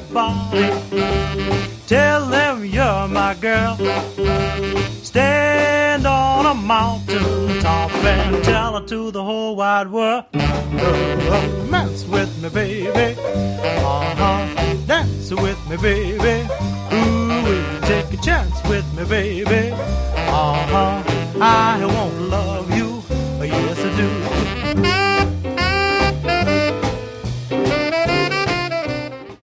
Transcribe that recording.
everybody. Tell them you're my girl. Stand on a mountain top and tell it to the whole wide world. Romance with me, baby. Dance with me, baby. Ooh, take a chance with me, baby. I won't love you